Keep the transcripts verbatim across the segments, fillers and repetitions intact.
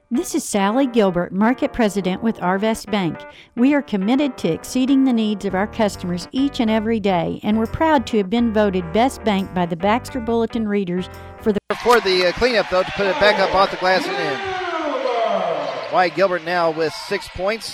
This is Sally Gilbert, Market President with Arvest Bank. We are committed to exceeding the needs of our customers each and every day, and we're proud to have been voted Best Bank by the Baxter Bulletin readers for the... For the uh, cleanup, though, to put it back up off the glass and in. Wyatt Gilbert now with six points.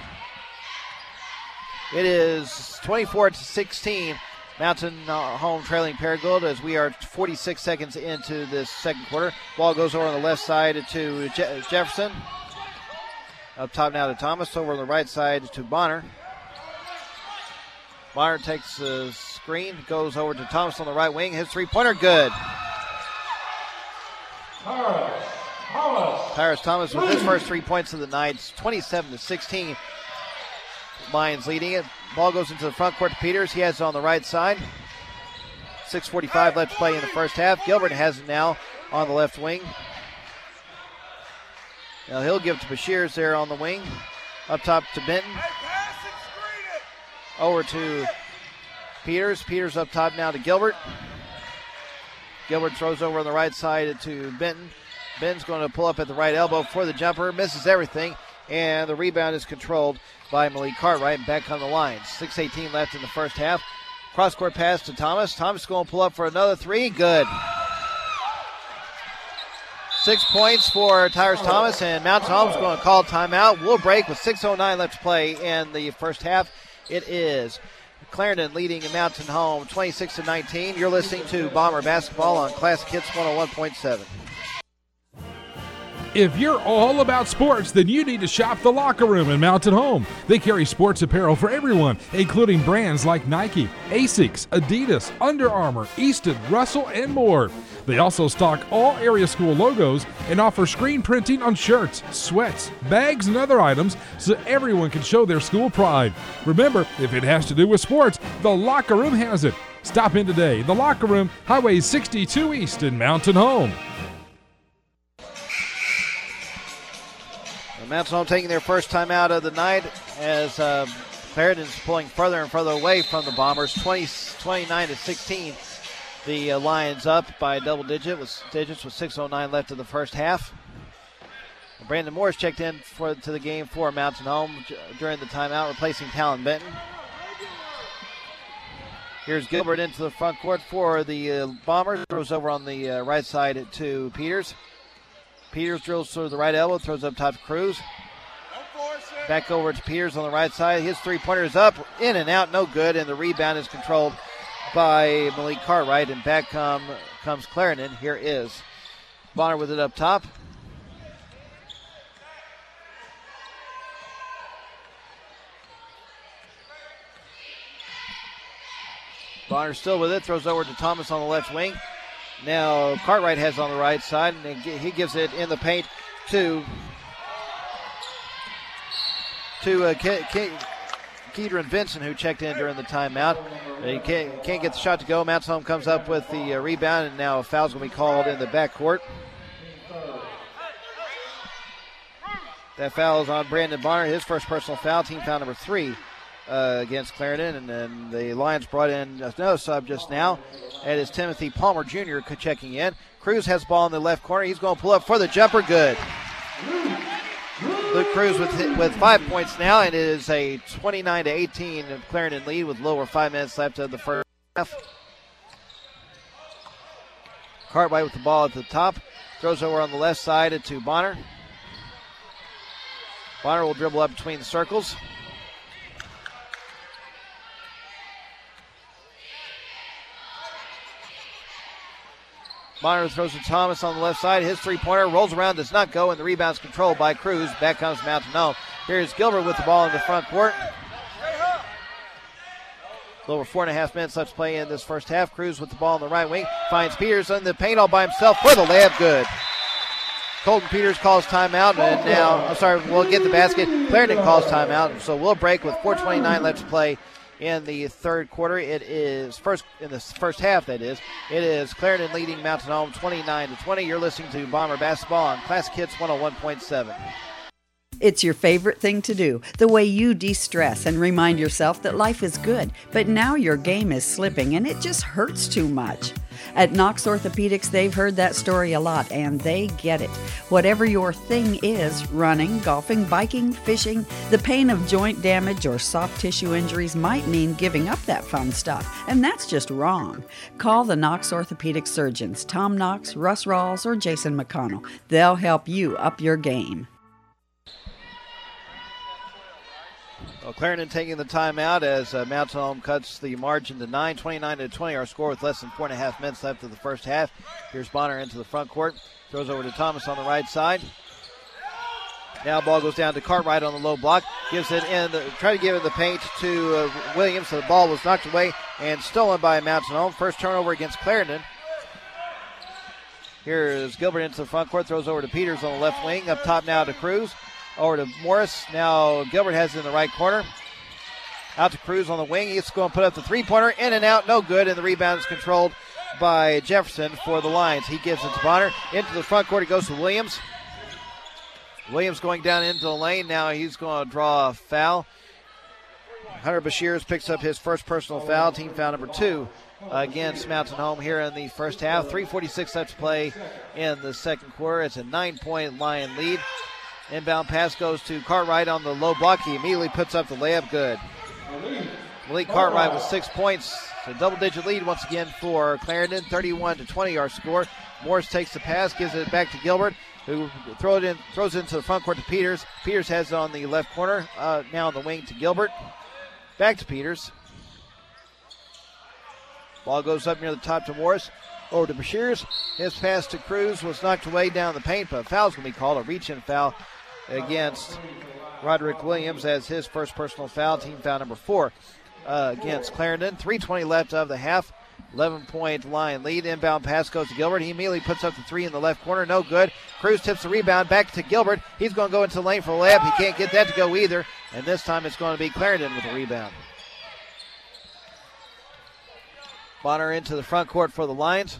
It is twenty-four to sixteen. Mountain uh, Home trailing Paragould as we are forty-six seconds into this second quarter. Ball goes over on the left side to Je- Jefferson. Up top now to Thomas. Over on the right side to Bonner. Bonner takes the screen, goes over to Thomas on the right wing. His three-pointer good. Tyrus Thomas. Tyrus Thomas with his first three points of the night. It's twenty-seven to sixteen. Lions leading it. Ball goes into the front court to Peters. He has it on the right side. six forty-five left to play in the first half. Gilbert has it now on the left wing. Now he'll give it to Bashirs there on the wing. Up top to Benton. Over to Peters. Peters up top now to Gilbert. Gilbert throws over on the right side to Benton. Benton's going to pull up at the right elbow for the jumper. Misses everything. And the rebound is controlled by Malik Cartwright. Back on the line. six eighteen left in the first half. Cross-court pass to Thomas. Thomas going to pull up for another three. Good. Six points for Tyrus Thomas, and Mountain Home's going to call timeout. We'll break with six oh nine left to play in the first half. It is Clarendon leading Mountain Home twenty-six to nineteen. You're listening to Bomber Basketball on Classic Hits one oh one point seven. If you're all about sports, then you need to shop The Locker Room in Mountain Home. They carry sports apparel for everyone, including brands like Nike, Asics, Adidas, Under Armour, Easton, Russell, and more. They also stock all area school logos and offer screen printing on shirts, sweats, bags, and other items so everyone can show their school pride. Remember, if it has to do with sports, The Locker Room has it. Stop in today. The Locker Room, Highway sixty-two East in Mountain Home. Mountain Home taking their first time out of the night as uh, Clarendon's pulling further and further away from the Bombers. twenty, twenty-nine to sixteen. The uh, Lions up by double digit with digits with six oh nine left of the first half. Brandon Morris checked in for to the game for Mountain Home during the timeout, replacing Talon Benton. Here's Gilbert into the front court for the uh, Bombers. Throws over on the uh, right side to Peters. Peters drills through the right elbow, throws up top to Cruz. Back over to Peters on the right side. His three-pointer is up, in and out, no good, and the rebound is controlled by Malik Cartwright, and back come, comes Clarendon. Here is Bonner with it up top. Bonner still with it, throws over to Thomas on the left wing. Now Cartwright has on the right side, and he gives it in the paint to to uh, Ke- Ke- Kedron Vincent, who checked in during the timeout. He can't, can't get the shot to go. Mountain Home comes up with the uh, rebound, and now a foul's going to be called in the backcourt. That foul is on Brandon Bonner, his first personal foul, team foul number three uh, against Clarendon. And then the Lions brought in another sub just now. That is Timothy Palmer Junior checking in. Cruz has the ball in the left corner. He's going to pull up for the jumper. Good. Luke Cruz with with five points now, and it is a twenty-nine to eighteen Clarendon lead with lower five minutes left of the first half. Cartwright with the ball at the top. Throws over on the left side to Bonner. Bonner will dribble up between the circles. Bonner throws to Thomas on the left side. His three-pointer rolls around, does not go, and the rebound's controlled by Cruz. Back comes Mountain Home. Here's Gilbert with the ball in the front court. A little over four and a half minutes left to play in this first half. Cruz with the ball on the right wing. Finds Peters in the paint all by himself for the layup. Good. Colton Peters calls timeout, and now, I'm sorry, we'll get the basket. Clarendon calls timeout, so we'll break with four twenty-nine left to play in the third quarter. It is first in the first half, that is. It is Clarendon leading Mountain Home twenty-nine to twenty. You're listening to Bomber Basketball on Classic Hits one oh one point seven. It's your favorite thing to do, the way you de-stress and remind yourself that life is good, but now your game is slipping and it just hurts too much. At Knox Orthopedics, they've heard that story a lot, and they get it. Whatever your thing is, running, golfing, biking, fishing, the pain of joint damage or soft tissue injuries might mean giving up that fun stuff, and that's just wrong. Call the Knox Orthopedic surgeons, Tom Knox, Russ Rawls, or Jason McConnell. They'll help you up your game. Well, Clarendon taking the timeout as uh, Mountain Home cuts the margin to nine, twenty-nine to twenty. Our score with less than four and a half minutes left of the first half. Here's Bonner into the front court. Throws over to Thomas on the right side. Now ball goes down to Cartwright on the low block. Gives it in, the, try to give it the paint to uh, Williams. So the ball was knocked away and stolen by Mountain Home. First turnover against Clarendon. Here is Gilbert into the front court. Throws over to Peters on the left wing. Up top now to Cruz. Over to Morris. Now Gilbert has it in the right corner. Out to Cruz on the wing. He's going to put up the three-pointer. In and out. No good. And the rebound is controlled by Jefferson for the Lions. He gives it to Bonner. Into the front court. It goes to Williams. Williams going down into the lane. Now he's going to draw a foul. Hunter Bashirs picks up his first personal foul. Team foul number two against Mountain Home here in the first half. three forty-six left to play in the second quarter. It's a nine-point Lion lead. Inbound pass goes to Cartwright on the low block. He immediately puts up the layup. Good. Malik Cartwright with six points. It's a double-digit lead once again for Clarendon. thirty-one to twenty our score. Morris takes the pass, gives it back to Gilbert, who throw it in, throws it into the front court to Peters. Peters has it on the left corner. Uh, now on the wing to Gilbert. Back to Peters. Ball goes up near the top to Morris. Over to Bashirs. His pass to Cruz was knocked away down the paint, but a foul's going to be called, a reach-in foul against Roderick Williams as his first personal foul, team foul number four uh, against Clarendon. three twenty left of the half. eleven-point Lion lead. Inbound pass goes to Gilbert. He immediately puts up the three in the left corner. No good. Cruz tips the rebound back to Gilbert. He's going to go into the lane for a layup. He can't get that to go either. And this time it's going to be Clarendon with the rebound. Bonner into the front court for the Lions.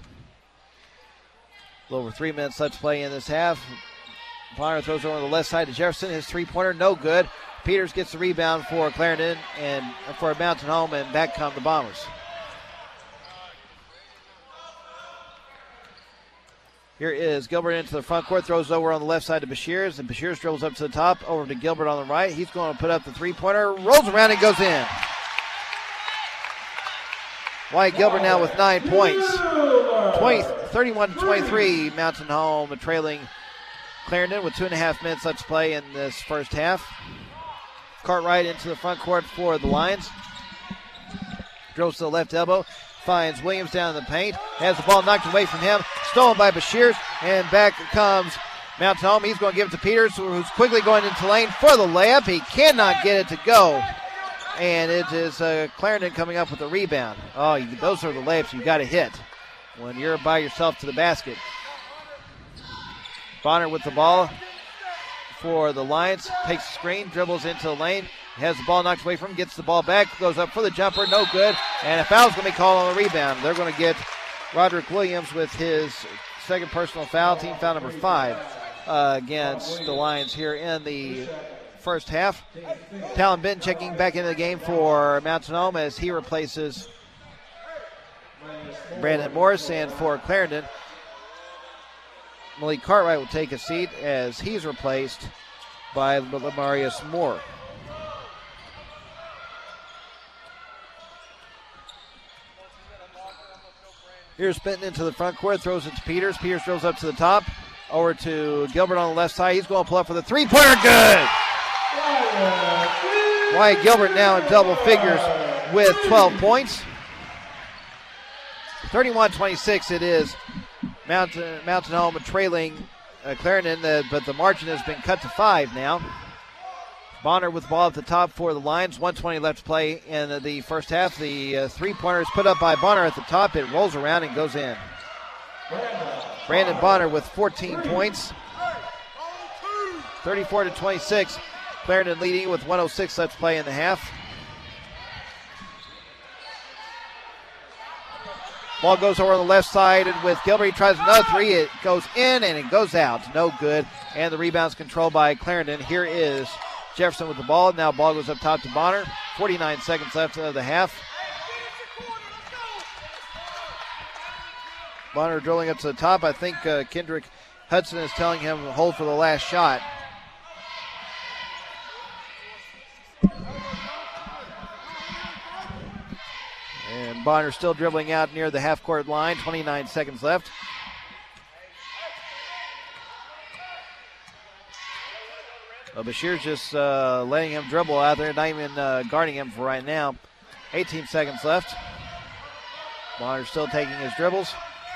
A little over three minutes left to play in this half. Bonner throws over on the left side to Jefferson. His three-pointer, no good. Peters gets the rebound for Clarendon and for Mountain Home, and back come the Bombers. Here is Gilbert into the front court, throws over on the left side to Bashirs, and Bashirs dribbles up to the top, over to Gilbert on the right. He's going to put up the three-pointer, rolls around and goes in. Wyatt Gilbert now with nine points. twenty, thirty-one to twenty-three, Mountain Home trailing Clarendon with two and a half minutes left to play in this first half. Cartwright into the front court for the Lions. Drills to the left elbow. Finds Williams down in the paint. Has the ball knocked away from him. Stolen by Bashirs. And back comes Mountain Home. He's going to give it to Peters, who's quickly going into the lane for the layup. He cannot get it to go. And it is uh, Clarendon coming up with a rebound. Oh, you, those are the layups you got to hit when you're by yourself to the basket. Bonner with the ball for the Lions. Takes the screen, dribbles into the lane. Has the ball knocked away from him, gets the ball back, goes up for the jumper, no good. And a foul's going to be called on the rebound. They're going to get Roderick Williams with his second personal foul, team foul number five uh, against the Lions here in the first half. Talon Benton checking back into the game for Mountain Home as he replaces Brandon Morris, and for Clarendon, Malik Cartwright will take a seat as he's replaced by Lamarius Moore. Here's Benton into the front court, throws it to Peters. Peters throws up to the top, over to Gilbert on the left side. He's going to pull up for the three-pointer, good! Wyatt Gilbert now in double figures with twelve points. thirty-one twenty-six it is. Mountain, Mountain Home trailing uh, Clarendon, uh, but the margin has been cut to five now. Bonner with the ball at the top for the Lions. one twenty left to play in uh, the first half. The uh, three-pointer is put up by Bonner at the top. It rolls around and goes in. Brandon Bonner with fourteen points. thirty-four to twenty-six. Clarendon leading with one oh six left to play in the half. Ball goes over on the left side, and with Gilbert, he tries another three. It goes in, and it goes out. No good. And the rebound's controlled by Clarendon. Here is Jefferson with the ball. Now ball goes up top to Bonner. forty-nine seconds left of the half. Bonner drilling up to the top. I think uh, Kendrick Hudson is telling him to hold for the last shot. And Bonner still dribbling out near the half-court line. twenty-nine seconds left. Well, Bashir's just uh, letting him dribble out there, not even uh, guarding him for right now. eighteen seconds left. Bonner still taking his dribbles.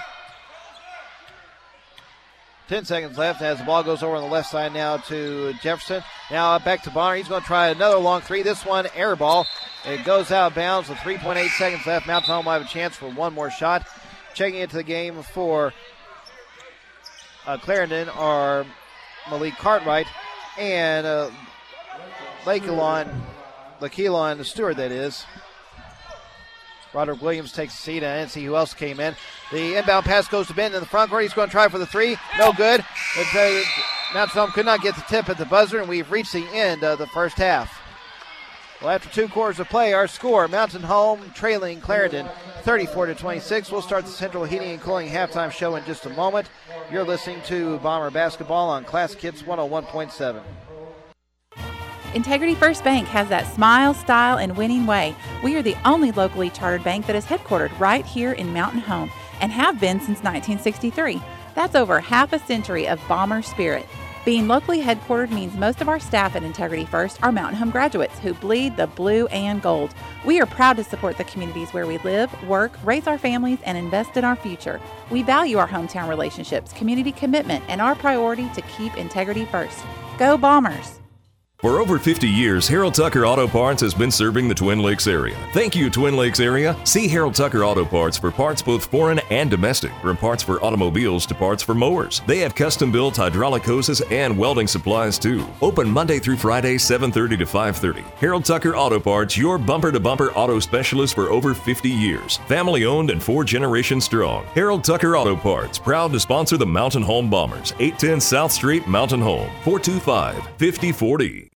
ten seconds left as the ball goes over on the left side now to Jefferson. Now back to Bonner. He's going to try another long three. This one, air ball. It goes out of bounds with three point eight seconds left. Mountain Home will have a chance for one more shot. Checking into the game for uh, Clarendon are Malik Cartwright and uh, Lakelon, Lakelon Stewart, that is. Roderick Williams takes a seat. I didn't see who else came in. The inbound pass goes to Ben in the front court. He's going to try for the three. No good. But, uh, Mountain Home could not get the tip at the buzzer, and we've reached the end of the first half. Well, after two quarters of play, our score, Mountain Home trailing Clarendon thirty-four to twenty-six. We'll start the Central Heating and Cooling halftime show in just a moment. You're listening to Bomber Basketball on Classic Hits one oh one point seven. Integrity First Bank has that smile, style, and winning way. We are the only locally chartered bank that is headquartered right here in Mountain Home and have been since nineteen sixty-three. That's over half a century of Bomber spirit. Being locally headquartered means most of our staff at Integrity First are Mountain Home graduates who bleed the blue and gold. We are proud to support the communities where we live, work, raise our families, and invest in our future. We value our hometown relationships, community commitment, and our priority to keep integrity first. Go Bombers! For over fifty years, Harold Tucker Auto Parts has been serving the Twin Lakes area. Thank you, Twin Lakes area. See Harold Tucker Auto Parts for parts both foreign and domestic, from parts for automobiles to parts for mowers. They have custom-built hydraulic hoses and welding supplies, too. Open Monday through Friday, seven thirty to five thirty. Harold Tucker Auto Parts, your bumper-to-bumper auto specialist for over fifty years. Family-owned and four generations strong. Harold Tucker Auto Parts, proud to sponsor the Mountain Home Bombers. eight ten South Street, Mountain Home. four two five, five oh four oh.